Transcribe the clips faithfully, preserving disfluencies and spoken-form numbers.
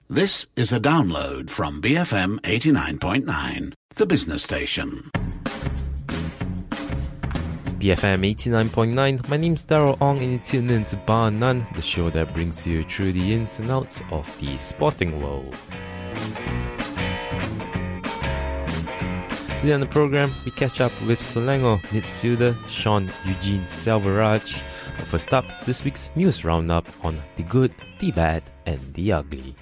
This is a download from B F M eighty-nine point nine, the business station. B F M eighty-nine point nine, my name's Darryl Ong and you're tuned in to Bar None, the show that brings you through the ins and outs of the sporting world. Today on the program, we catch up with Selangor midfielder Shaun Eugene Selvaraj. But first up, this week's news roundup on the good, the bad and the ugly.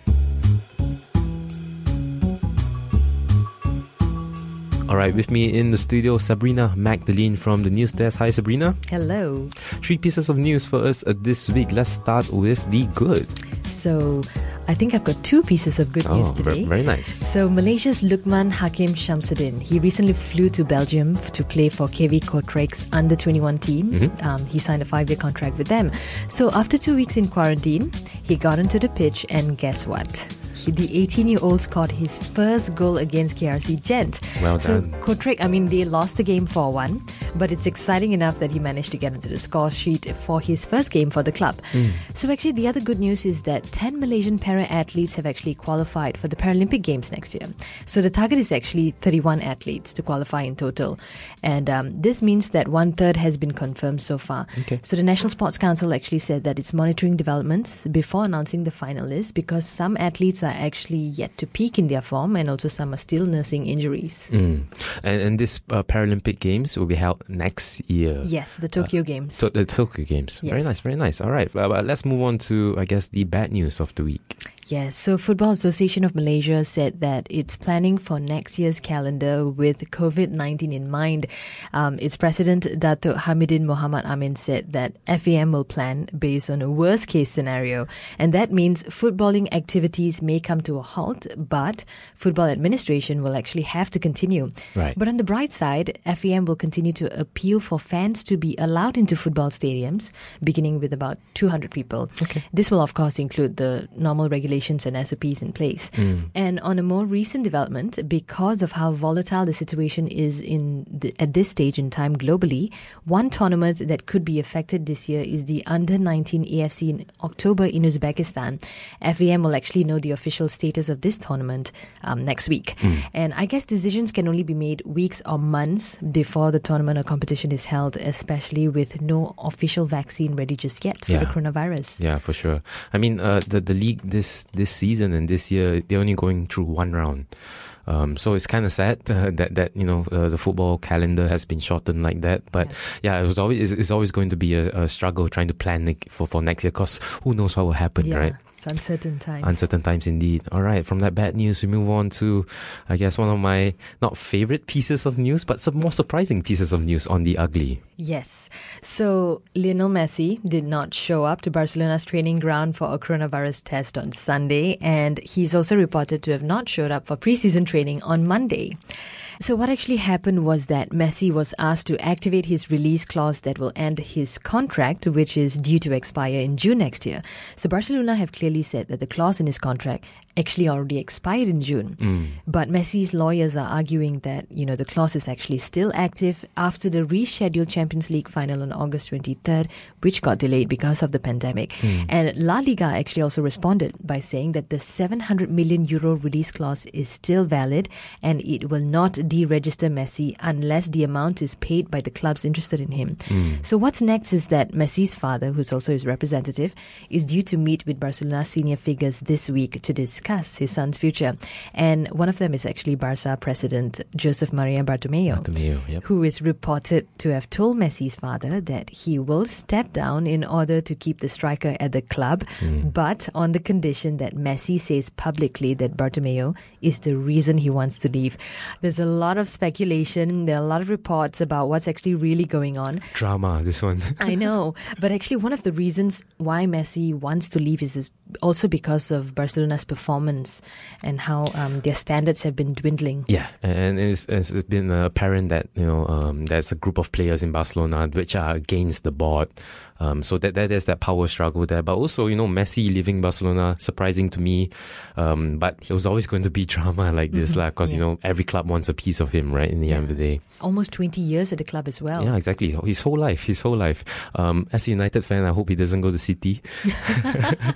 Alright, with me in the studio, Sabrina Magdalene from the News Desk. Hi, Sabrina. Hello. Three pieces of news for us uh, this week. Let's start with the good. So, I think I've got two pieces of good oh, news today. Very, very nice. So, Malaysia's Lukman Hakim Shamsuddin, he recently flew to Belgium to play for K V Kortrijk's under twenty-one team. Mm-hmm. Um, he signed a five-year contract with them. So, after two weeks in quarantine, he got onto the pitch and guess what? The eighteen-year-old scored his first goal against K R C Gent. Well so done. Kortrijk, I mean, they lost the game four one, but it's exciting enough that he managed to get into the score sheet for his first game for the club. Mm. So actually, the other good news is that ten Malaysian para-athletes have actually qualified for the Paralympic Games next year. So the target is actually thirty-one athletes to qualify in total. And um, this means that one-third has been confirmed so far. Okay. So the National Sports Council actually said that it's monitoring developments before announcing the final list because some athletes are actually yet to peak in their form and also some are still nursing injuries. Mm. And, and this uh, Paralympic Games will be held next year. Yes, the Tokyo uh, Games. So the Tokyo Games. Yes. Very nice, very nice. All right, uh, let's move on to, I guess, the bad news of the week. Yes, so Football Association of Malaysia said that it's planning for next year's calendar with COVID nineteen in mind. Um, its president, Datuk Hamidin Mohamad Amin, said that F A M will plan based on a worst case scenario. And that means footballing activities may come to a halt, but football administration will actually have to continue. Right. But on the bright side, F A M will continue to appeal for fans to be allowed into football stadiums, beginning with about two hundred people. Okay. This will, of course, include the normal regulations and S O Ps in place. Mm. And on a more recent development, because of how volatile the situation is in the, at this stage in time globally, one tournament that could be affected this year is the under nineteen A F C in October in Uzbekistan. F A M will actually know the official status of this tournament um, next week. Mm. And I guess decisions can only be made weeks or months before the tournament or competition is held, especially with no official vaccine ready just yet for yeah. the coronavirus. Yeah, for sure. I mean, uh, the, the league this this season and this year, they're only going through one round. Um, so it's kind of sad uh, that that you know uh, the football calendar has been shortened like that. But yeah, yeah it was always it's, it's always going to be a, a struggle trying to plan for for next year because who knows what will happen, yeah. right? It's uncertain times. Uncertain times indeed. All right, from that bad news, we move on to, I guess, one of my not favorite pieces of news, but some more surprising pieces of news on the ugly. Yes. So, Lionel Messi did not show up to Barcelona's training ground for a coronavirus test on Sunday, and he's also reported to have not showed up for preseason training on Monday. So what actually happened was that Messi was asked to activate his release clause that will end his contract, which is due to expire in June next year. So Barcelona have clearly said that the clause in his contract actually already expired in June. Mm. But Messi's lawyers are arguing that, you know, the clause is actually still active after the rescheduled Champions League final on August twenty-third, which got delayed because of the pandemic. Mm. And La Liga actually also responded by saying that the seven hundred million euro release clause is still valid and it will not deregister Messi unless the amount is paid by the clubs interested in him. Mm. So what's next is that Messi's father, who's also his representative, is due to meet with Barcelona senior figures this week to discuss his son's future. And one of them is actually Barca president Josep Maria Bartomeu, Bartomeu yep. who is reported to have told Messi's father that he will step down in order to keep the striker at the club, mm. but on the condition that Messi says publicly that Bartomeu is the reason he wants to leave. There's a lot of speculation. There are a lot of reports about what's actually really going on. Drama, this one. I know. But actually, one of the reasons why Messi wants to leave is, is also because of Barcelona's performance and how um, their standards have been dwindling. Yeah, and it's, it's been apparent that, you know, um, there's a group of players in Barcelona which are against the board. Um, so that, that there's that power struggle there. But also, you know, Messi leaving Barcelona, surprising to me. Um, but there was always going to be drama like this, mm-hmm. because, yeah. you know, every club wants a piece of him, right, in the yeah. end of the day. Almost twenty years at the club as well. Yeah, exactly. His whole life, his whole life. Um, as a United fan, I hope he doesn't go to City.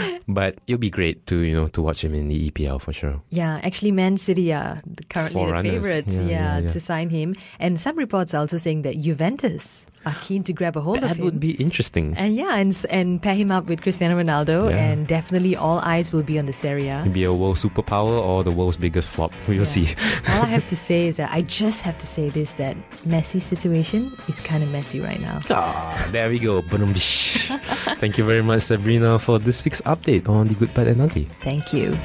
But it'll be great to you know to watch him in the E P L for sure. Yeah, actually, Man City are currently the Forerunners. favourites Yeah, yeah, yeah, yeah. to sign him. And some reports are also saying that Juventus are keen to grab a hold That of him. would be interesting. And yeah, and, s- and pair him up with Cristiano Ronaldo, Yeah. and definitely all eyes will be on the Serie A. Maybe a world superpower or the world's biggest flop. We'll Yeah. see. All I have to say is that I just have to say this, that Messi's situation is kind of messy right now. Ah, there we go. Ba-dum-dish. Thank you very much, Sabrina, for this week's update on the Good, Bad and Ugly. Thank you.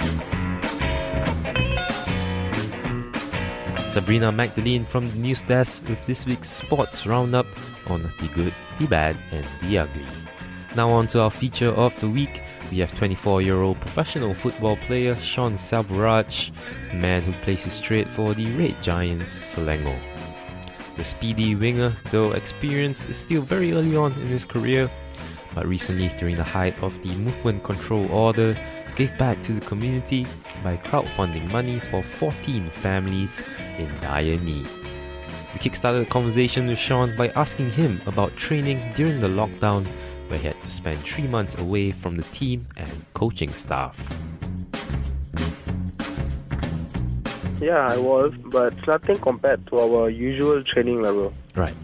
Sabrina Magdalene from the news desk with this week's sports roundup on the good, the bad, and the ugly. Now on to our feature of the week. We have twenty-four-year-old professional football player Sean Selvaraj, a man who places straight for the Red Giants Selangor. The speedy winger, though experienced, is still very early on in his career, but recently, during the height of the movement control order, gave back to the community by crowdfunding money for fourteen families in dire need. We kickstarted a conversation with Sean by asking him about training during the lockdown, where he had to spend three months away from the team and coaching staff. Yeah, I was, but it's nothing compared to our usual training level. Right.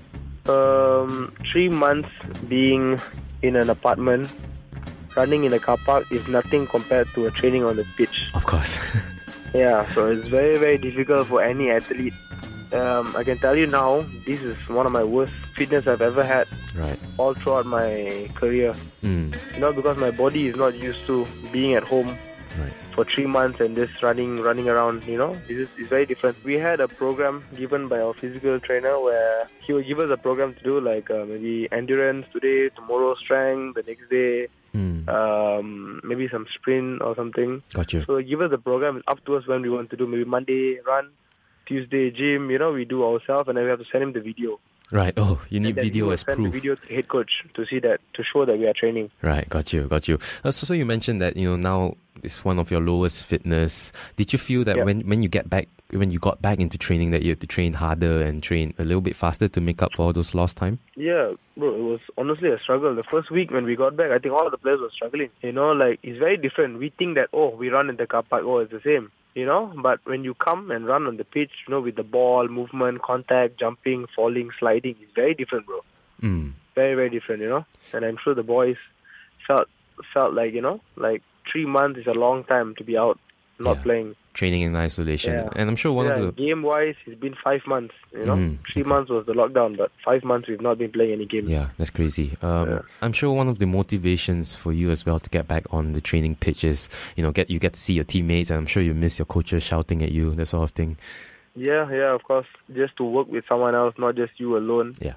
Um, three months being in an apartment, running in a car park is nothing compared to a training on the pitch. Of course. Yeah, so it's very, very difficult for any athlete. Um, I can tell you now, this is one of my worst fitness I've ever had Right. all throughout my career. Mm. You know, because my body is not used to being at home Right. for three months and just running running around, you know. This is it's very different. We had a program given by our physical trainer where he would give us a program to do, like uh, maybe endurance today, tomorrow strength, the next day, Mm. um, maybe some sprint or something. Got you. So he give us the program. It's up to us when we want to do. Maybe Monday run, Tuesday gym, you know, we do ourselves, and then we have to send him the video. Right. Oh, you need And then he video will as send proof. the video to the head coach to see that, to show that we are training. Right, got you, got you. Uh, so, so you mentioned that you know now it's one of your lowest fitness. Did you feel that Yeah. when, when you get back, when you got back into training, that you have to train harder and train a little bit faster to make up for all those lost time? Yeah, bro, it was honestly a struggle. The first week when we got back, I think all of the players were struggling. You know, like, it's very different. We think that, oh, we run in the car park, oh, it's the same. You know, but when you come and run on the pitch, you know, with the ball, movement, contact, jumping, falling, sliding, it's very different, bro. Mm. Very, very different, you know. And I'm sure the boys felt felt like, you know, like three months is a long time to be out, not Yeah. playing. Training in isolation, Yeah. and I'm sure one yeah, of the game-wise, it's been five months, you know. Mm, three okay. months was the lockdown, but five months we've not been playing any games. yeah, that's crazy. Um, Yeah. I'm sure one of the motivations for you as well to get back on the training pitch is, you know, get you get to see your teammates, and I'm sure you miss your coaches shouting at you, that sort of thing. Yeah, yeah, of course. Just to work with someone else, not just you alone. Yeah.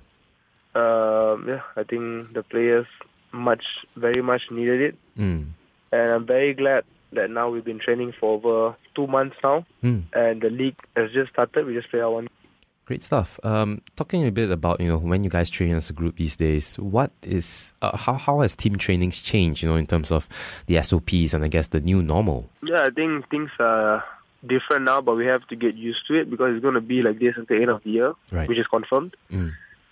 Um, yeah, I think the players much, very much needed it. Mm. And I'm very glad that now we've been training for over two months now. Mm. And the league has just started. We just play our one. Great stuff. Um, talking a bit about, you know, when you guys train as a group these days, what is, uh, how, how has team trainings changed, you know, in terms of the S O Ps and I guess the new normal? Yeah, I think things are different now, but we have to get used to it because it's going to be like this until the end of the year, Right. which is confirmed. Mm.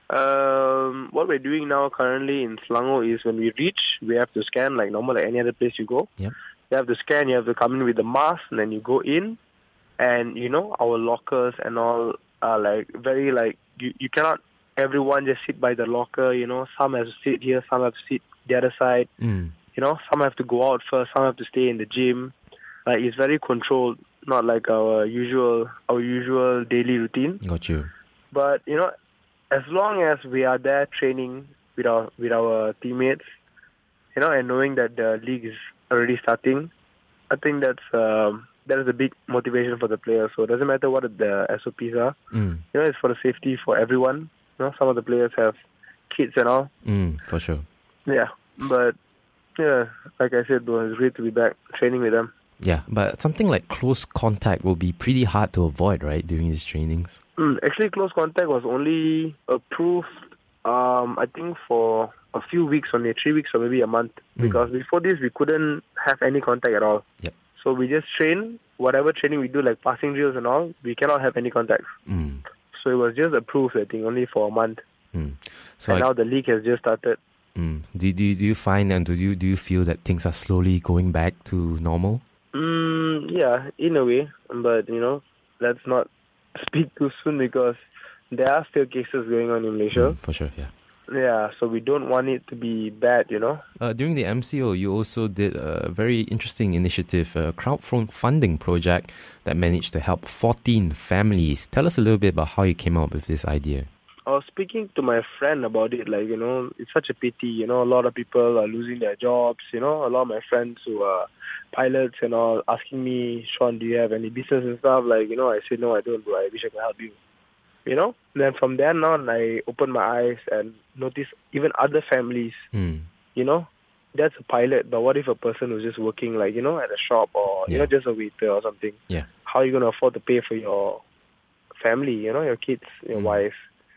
Um, what we're doing now currently in Selangor is when we reach, we have to scan like normal, like any other place you go. Yep. You have to scan, you have to come in with the mask, and then you go in, and you know, our lockers and all are like very like, you, you cannot, everyone just sit by the locker, you know, some have to sit here, some have to sit the other side, Mm. you know, some have to go out first, some have to stay in the gym. Like, it's very controlled, not like our usual, our usual daily routine. Got you. But, you know, as long as we are there training with our with our teammates, you know, and knowing that the league is already starting, I think that's um, that is a big motivation for the players. So it doesn't matter what the S O Ps are. Mm. You know, it's for the safety for everyone. You know, some of the players have kids and all. Mm, for sure. Yeah, but yeah, like I said, bro, it's great to be back training with them. Yeah, but something like close contact will be pretty hard to avoid, right, during these trainings? Mm, actually, close contact was only approved, um, I think, for a few weeks, only three weeks or maybe a month. Mm. Because before this, we couldn't have any contact at all. Yep. So we just train, whatever training we do, like passing drills and all, we cannot have any contacts. Mm. So it was just approved, I think, only for a month. Mm. So and I, now the league has just started. Mm. Do, do, do you find and do you, do you feel that things are slowly going back to normal? Mm, yeah, in a way. But, you know, let's not speak too soon because there are still cases going on in Malaysia. Mm, for sure, yeah. Yeah, so we don't want it to be bad, you know. Uh, during the M C O, you also did a very interesting initiative, a crowdfunding project that managed to help fourteen families. Tell us a little bit about how you came up with this idea. I was speaking to my friend about it, like, you know, it's such a pity, you know, a lot of people are losing their jobs, you know, a lot of my friends who are pilots and all asking me, Sean, do you have any business and stuff? Like, you know, I said, no, I don't, bro. I wish I could help you. You know, then from then on, I opened my eyes and noticed even other families, Mm. you know, that's a pilot. But what if a person who's just working, like, you know, at a shop or, Yeah. you know, just a waiter or something? Yeah. How are you going to afford to pay for your family, you know, your kids, your Mm. wife?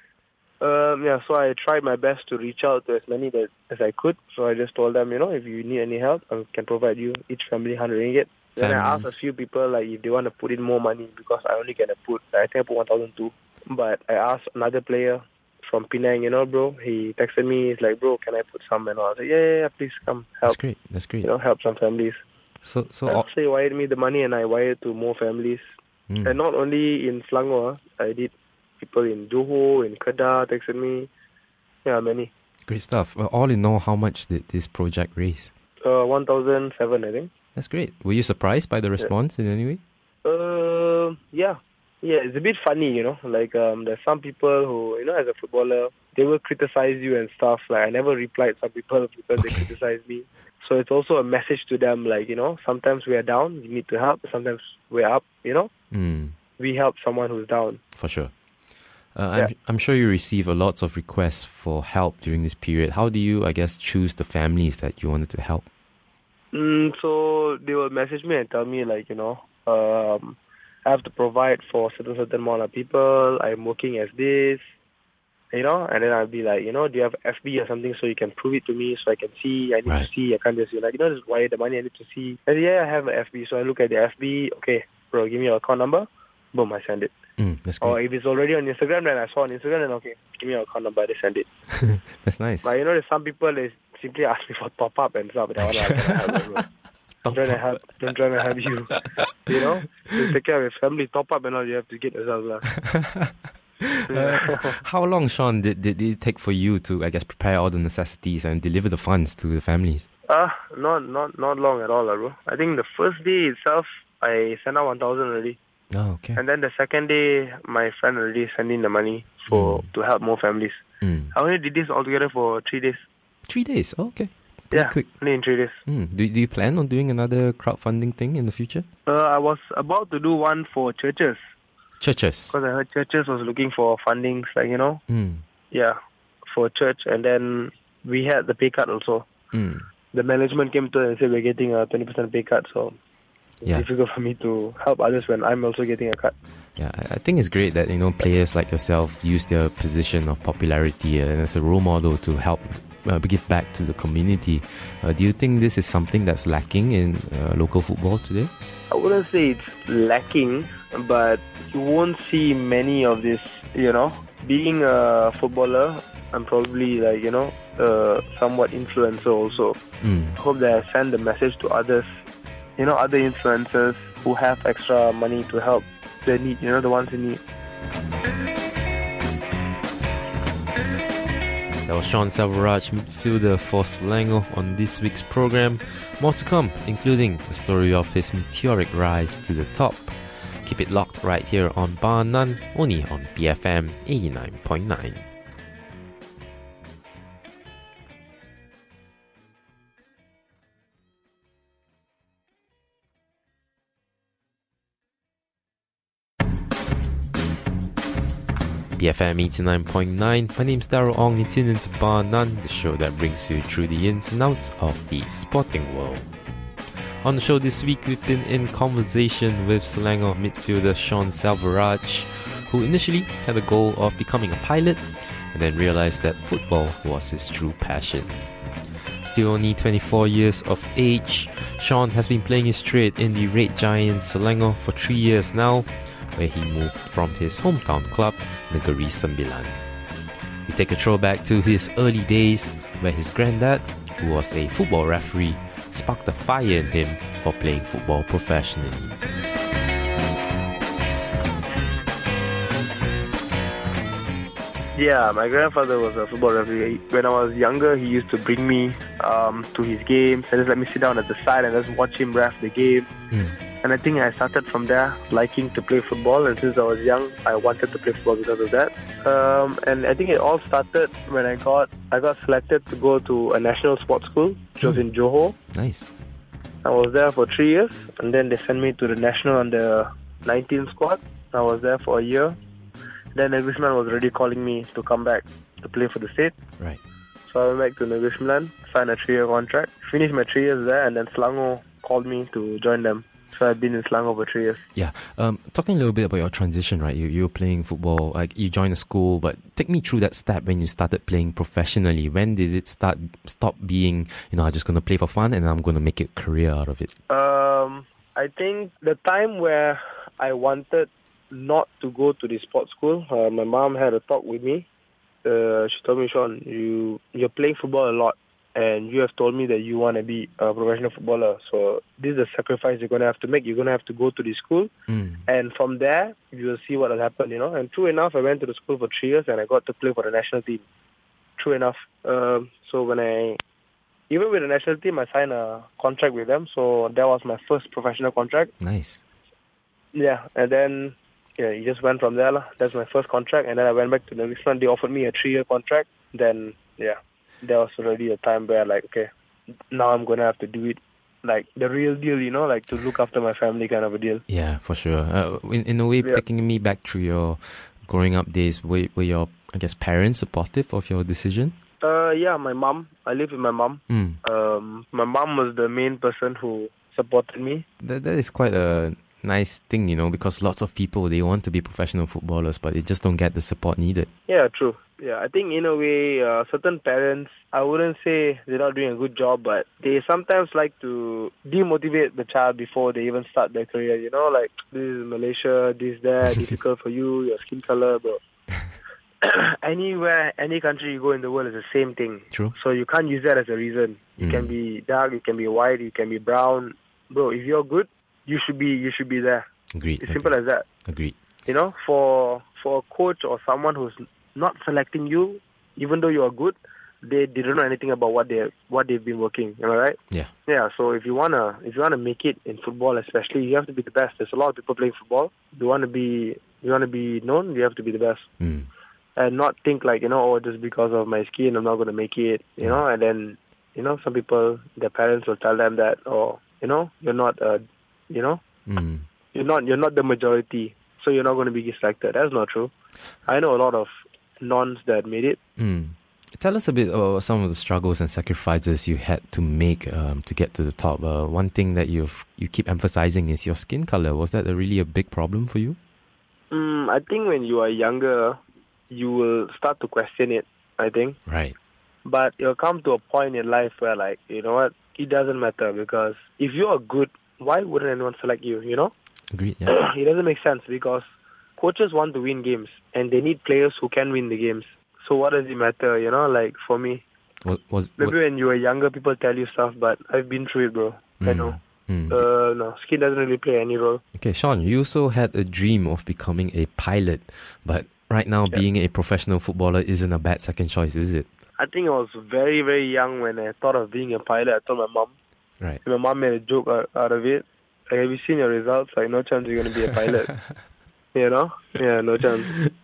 Um, yeah, so I tried my best to reach out to as many that, as I could. So I just told them, you know, if you need any help, I can provide you each family one hundred ringgit. Then I asked a Families. few people, like, if they want to put in more money because I only can put, I think I put one thousand two. But I asked another player from Penang, you know, bro. He texted me. He's like, bro, can I put some? And I was like, yeah, yeah, yeah, please come help. That's great. That's great. You know, help some families. So, so So all, he wired me the money and I wired to more families. mm. And not only in Selangor, I did people in Johor, in Kedah texted me. Yeah, many. Great stuff. Well, all in all, how much did this project raise? Uh, one thousand seven, I think. That's great. Were you surprised by the response in any way? Uh, yeah. Yeah, it's a bit funny, you know. Like, um, there's some people who, you know, as a footballer, they will criticize you and stuff. Like, I never replied some people because Okay. they criticized me. So it's also a message to them, like, you know, sometimes we are down, we need to help. Sometimes we're up, you know. Mm. We help someone who's down. For sure. Uh, Yeah. I'm, I'm sure you receive a lots of requests for help during this period. How do you, I guess, choose the families that you wanted to help? Mm, so they will message me and tell me, like, you know, um, I have to provide for certain certain amount of people. I'm working as this, you know, and then I'll be like, you know, do you have F B or something so you can prove it to me so I can see? I need Right. to see. I can't just, you know, like, you know, just wire the money. I need to see. And yeah, I have an F B. So I look at the F B. Okay, bro, give me your account number. Boom, I send it. Mm, that's great. Or if it's already on Instagram, then I saw on Instagram, then okay, give me your account number. They send it. That's nice. But you know, there's some people they simply ask me for top up and stuff. But I want to help them, bro. I'm trying to help. I'm trying to help you. You know, you take care of your family, top up and all. You have to get yourself. lah. Uh, how long, Sean, did, did it take for you to, I guess, prepare all the necessities and deliver the funds to the families? Ah, uh, not not not long at all, lah, bro. I think the first day itself, I sent out one thousand already, Oh, okay. and then the second day, my friend already sent in the money for Mm. to help more families. Mm. I only did this altogether for three days. Three days. Oh, okay. Pretty yeah, quick. only in three days. Mm. Do, do you plan on doing another crowdfunding thing in the future? Uh, I was about to do one for churches Churches. because I heard churches was looking for fundings, like, you know, Mm. yeah, for church, and then we had the pay cut also. Mm. The management came to us and said we're getting a twenty percent pay cut, so it's Yeah. difficult for me to help others when I'm also getting a cut. Yeah, I I think it's great that, you know, players like yourself use their position of popularity and as a role model to help uh, give back to the community. Uh, do you think this is something that's lacking in uh, local football today? I wouldn't say it's lacking, but you won't see many of this, you know. Being a footballer, I'm probably like, you know, uh, somewhat influencer also. Mm. I hope that I send the message to others, you know, other influencers who have extra money to help the need, you know, the ones in need. That was Sean Selvaraj, midfielder for Selangor, on this week's program. More to come, including the story of his meteoric rise to the top. Keep it locked right here on Bar None, only on B F M eighty-nine point nine. B F M eighty-nine point nine. My name's Daryl Ong. You tune into Bar None, the show that brings you through the ins and outs of the sporting world. On the show this week, we've been in conversation with Selangor midfielder Sean Selvaraj, who initially had a goal of becoming a pilot and then realized that football was his true passion. Still only twenty-four years of age, Sean has been playing his trade in the Red Giants Selangor for three years now, where he moved from his hometown club, Negeri Sembilan. We take a throwback to his early days where his granddad, who was a football referee, sparked a fire in him for playing football professionally. Yeah, my grandfather was a football referee. When I was younger, he used to bring me um, to his games and just let me sit down at the side and just watch him ref the game. Mm. And I think I started from there liking to play football. And since I was young, I wanted to play football because of that. Um, and I think it all started when I got I got selected to go to a national sports school, which mm. was in Johor. Nice. I was there for three years, and then they sent me to the national under nineteen squad. I was there for a year. Then Negeri Sembilan was already calling me to come back to play for the state. Right. So I went back to Negeri Sembilan, signed a three-year contract, finished my three years there, and then Selangor called me to join them. So I've been in Selangor for three years. Yeah. Um, talking a little bit about your transition, right? You you were playing football, like you joined a school, but take me through that step when you started playing professionally. When did it start stop being, you know, I'm just going to play for fun and I'm going to make a career out of it? Um, I think the time where I wanted not to go to the sports school, uh, my mom had a talk with me. Uh, she told me, Sean, you, you're playing football a lot and you have told me that you want to be a professional footballer. So this is a sacrifice you're going to have to make. You're going to have to go to the school. Mm. And from there, you will see what will happen, you know. And true enough, I went to the school for three years and I got to play for the national team. True enough. Um, so when I, even with the national team, I signed a contract with them. So that was my first professional contract. Nice. Yeah, and then yeah, it just went from there. That's my first contract. And then I went back to the next one. They offered me a three-year contract. Then, yeah, there was already a time where, like, okay, now I'm going to have to do it, like, the real deal, you know, like, to look after my family kind of a deal. Yeah, for sure. Uh, in, in a way, yeah. Taking me back through your growing up days, were, were your, I guess, parents supportive of your decision? Uh, yeah, my mom. I live with my mom. Mm. Um, my mom was the main person who supported me. That That is quite a nice thing, you know, because lots of people, they want to be professional footballers, but they just don't get the support needed. Yeah, true. Yeah, I think in a way, uh, certain parents, I wouldn't say they're not doing a good job, but they sometimes like to demotivate the child before they even start their career, you know, like, this is Malaysia, this, that, difficult for you, your skin color, bro. Anywhere, any country you go in the world is the same thing. True. So you can't use that as a reason. You mm. can be dark, you can be white, you can be brown. Bro, if you're good, you should be you should be there. Agreed. It's simple Agreed. as that. Agreed. You know, for for a coach or someone who's not selecting you, even though you are good, they, they don't know anything about what they what they've been working. Am I right? Yeah. Yeah. So if you wanna if you wanna make it in football, especially, you have to be the best. There's a lot of people playing football. You wanna be you wanna be known. You have to be the best. Mm. And not think like, you know, oh, just because of my skin, I'm not gonna make it. You know, and then, you know, some people, their parents will tell them that, oh, you know, you're not a You know, mm. you're not you're not the majority, so you're not going to be selected. That's not true. I know a lot of nons that made it. Mm. Tell us a bit about some of the struggles and sacrifices you had to make um, to get to the top. Uh, one thing that you've you keep emphasizing is your skin color. Was that a really a big problem for you? Mm, I think when you are younger, you will start to question it. I think. Right. But you'll come to a point in life where, like, you know what, it doesn't matter, because if you are good, why wouldn't anyone select you, you know? Agreed, yeah. It doesn't make sense, because coaches want to win games and they need players who can win the games. So what does it matter, you know? Like, for me, what, was, maybe what? when you were younger, people tell you stuff, but I've been through it, bro. Mm. I know. Mm. Uh, no, skin doesn't really play any role. Okay, Sean, you also had a dream of becoming a pilot, but right now yeah. being a professional footballer isn't a bad second choice, is it? I think I was very, very young when I thought of being a pilot. I told my mom. Right. My mom made a joke out, out of it. Like, have you seen your results? Like, no chance you're going to be a pilot. You know? Yeah, no chance.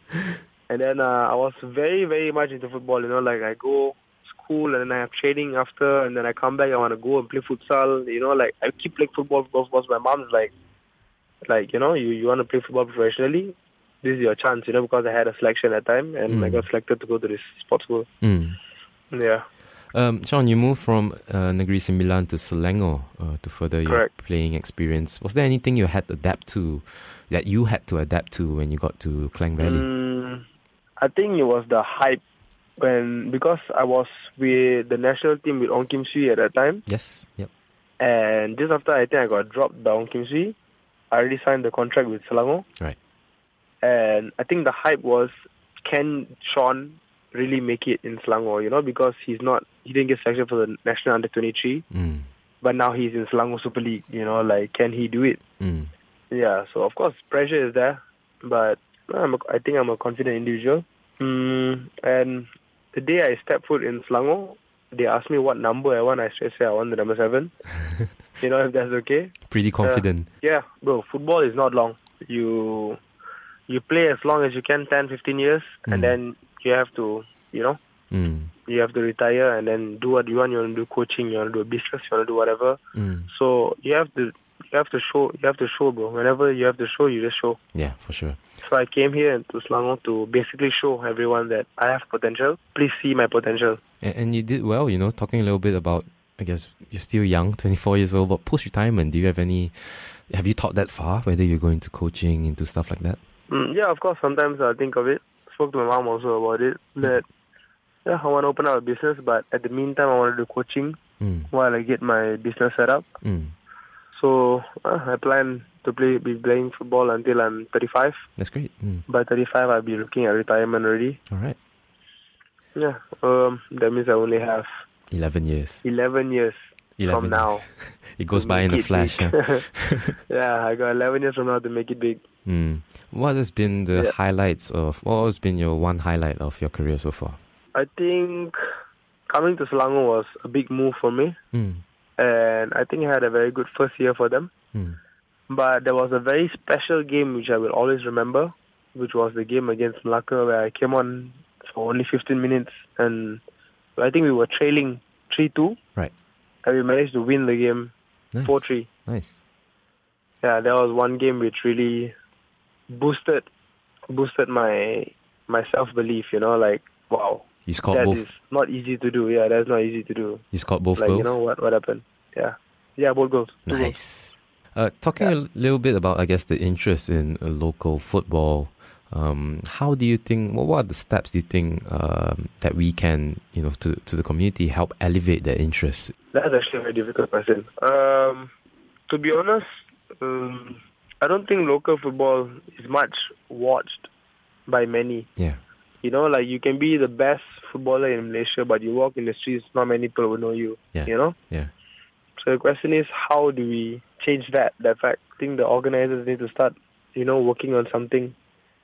And then uh, I was very, very much into football. You know, like, I go school and then I have training after, and then I come back, I want to go and play futsal. You know, like, I keep playing football because my mom's like, like, you know, you, you want to play football professionally? This is your chance, you know, because I had a selection at that time, and mm. I got selected to go to this sports school. Mm. Yeah. Um, Sean, you moved from uh, Negeri Sembilan to Selangor uh, to further Correct. your playing experience. Was there anything you had to adapt to, that you had to adapt to when you got to Klang Valley? Mm, I think it was the hype, when because I was with the national team with Ong Kim Swee at that time. Yes, yep. And just after I think I got dropped by Ong Kim Swee, I already signed the contract with Selangor. Right. And I think the hype was, can Sean really make it in Selangor, you know, because he's not, he didn't get selected for the national under twenty-three, Mm. but now he's in Selangor Super League, you know, like, can he do it? Mm. Yeah, so of course, pressure is there, but I'm a, I think I'm a confident individual. Mm, and the day I stepped foot in Selangor, they asked me what number I want. I straight say I want the number seven. You know, if that's okay. Pretty confident. Uh, yeah, bro, football is not long. You you play as long as you can, ten, fifteen years, Mm. and then you have to, you know, Mm. you have to retire and then do what you want. You want to do coaching, you want to do a business, you want to do whatever. Mm. So you have to you have to show, you have to show, bro. Whenever you have to show, you just show. Yeah, for sure. So I came here to Selangor to basically show everyone that I have potential. Please see my potential. And, and you did well, you know, talking a little bit about, I guess, you're still young, twenty-four years old, but post-retirement, do you have any, have you thought that far, whether you're going to coaching, into stuff like that? Mm, yeah, of course, sometimes I think of it. Spoke to my mom also about it. That, yeah, I want to open up a business, but at the meantime, I want to do coaching Mm. while I get my business set up. Mm. So uh, I plan to play, be playing football until I'm thirty-five. That's great. Mm. By thirty-five, I'll be looking at retirement already. All right. Yeah, um, that means I only have eleven years. eleven years eleven from now. It goes to by in make a it flash. big. Huh? Yeah, I got eleven years from now to make it big. Mm. What has been the Yeah. highlights of, what has been your one highlight of your career so far? I think coming to Selangor was a big move for me, Mm. and I think I had a very good first year for them. Mm. But there was a very special game which I will always remember, which was the game against Malacca, where I came on for only fifteen minutes, and I think we were trailing three two, Right. and we managed to win the game Nice. four three. Nice. Yeah, that was one game which really boosted boosted my my self-belief, you know, like, wow, You scored that both. is not easy to do. Yeah, that's not easy to do. You scored both Like, goals. you know, what what happened? Yeah. Yeah, both goals. Two goals. Nice. Uh, talking Yeah. a little bit about, I guess, the interest in uh, local football. Um, how do you think? What, what are the steps do you think um, that we can, you know, to to the community help elevate that interest? That's actually a very difficult question. Um, to be honest, um, I don't think local football is much watched by many. Yeah. You know, like, you can be the best footballer in Malaysia, but you walk in the streets, not many people will know you. Yeah. You know? Yeah. So the question is, how do we change that? That fact, I think the organizers need to start, you know, working on something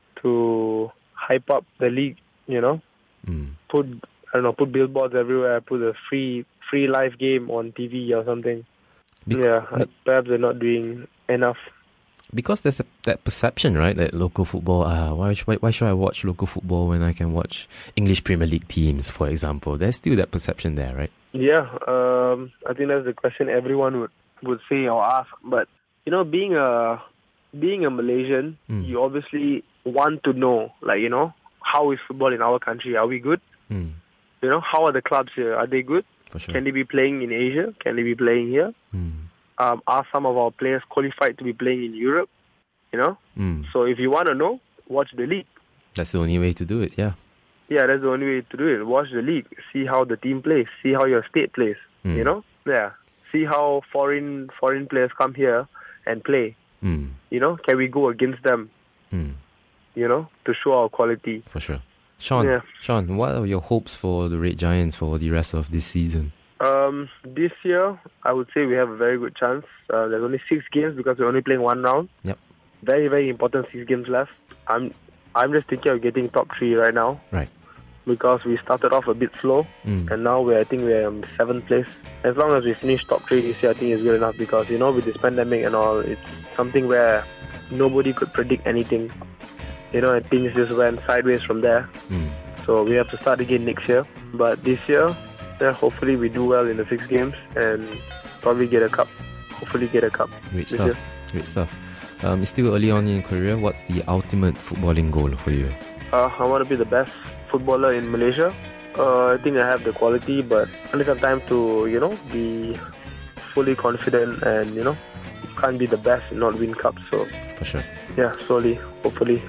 to hype up the league. You know, Mm. put I don't know, put billboards everywhere, put a free free live game on T V or something. Bec- yeah, I- perhaps they're not doing enough. Because there's a, that perception, right? That local football, uh, why, sh- why why should I watch local football when I can watch English Premier League teams, for example? There's still that perception there, right? Yeah, um, I think that's the question everyone would, would say or ask. But, you know, being a being a Malaysian, Mm. you obviously want to know, like, you know, how is football in our country? Are we good? Mm. You know, how are the clubs here? Are they good? For sure. Can they be playing in Asia? Can they be playing here? Mm. Um, are some of our players qualified to be playing in Europe? You know? Mm. So if you want to know, watch the league. That's the only way to do it, yeah. Yeah, that's the only way to do it. Watch the league. See how the team plays. See how your state plays. Mm. You know? Yeah. See how foreign foreign players come here and play. Mm. You know? Can we go against them? Mm. You know? To show our quality. For sure. Sean, Yeah. Sean, what are your hopes for the Red Giants for the rest of this season? Um, this year, I would say we have a very good chance. Uh, there's only six games because we're only playing one round. Yep. Very, very important six games left. I'm I'm just thinking of getting top three right now Right. because we started off a bit slow. Mm. And now we're, I think we're in seventh place. As long as we finish top three this year, I think it's good enough because, you know, with this pandemic and all, it's something where nobody could predict anything. You know, and things just went sideways from there. Mm. So we have to start again next year. But this year, yeah, hopefully we do well in the six games and probably get a cup. Hopefully get a cup. Great this stuff. year. Great stuff. Um, it's still early on in your career. What's the ultimate footballing goal for you? Uh, I want to be the best footballer in Malaysia. Uh, I think I have the quality, but I need some time to, you know, be fully confident and, you know, you can't be the best and not win cups. So, For sure. yeah, slowly, hopefully.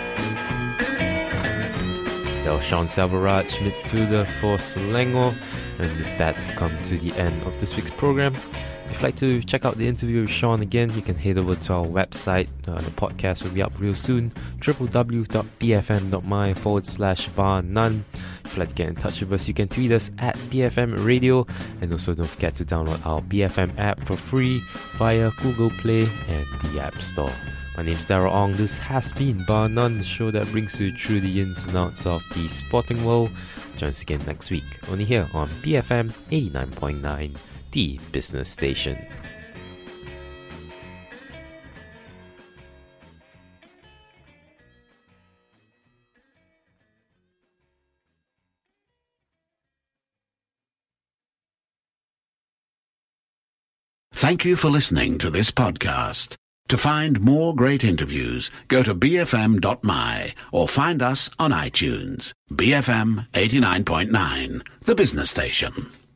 That was Sean Selvaraj, midfielder for Selangor. And with that, we've come to the end of this week's program. If you'd like to check out the interview with Sean again, you can head over to our website. Uh, the podcast will be up real soon. www.bfm.my forward slash bar none. If you'd like to get in touch with us, you can tweet us at B F M Radio. And also don't forget to download our B F M app for free via Google Play and the App Store. My name's Darryl Ong. This has been Bar None, the show that brings you through the ins and outs of the sporting world. Join us again next week, only here on B F M eighty-nine point nine, the business station. Thank you for listening to this podcast. To find more great interviews, go to b f m dot m y or find us on iTunes. B F M eighty-nine point nine, the business station.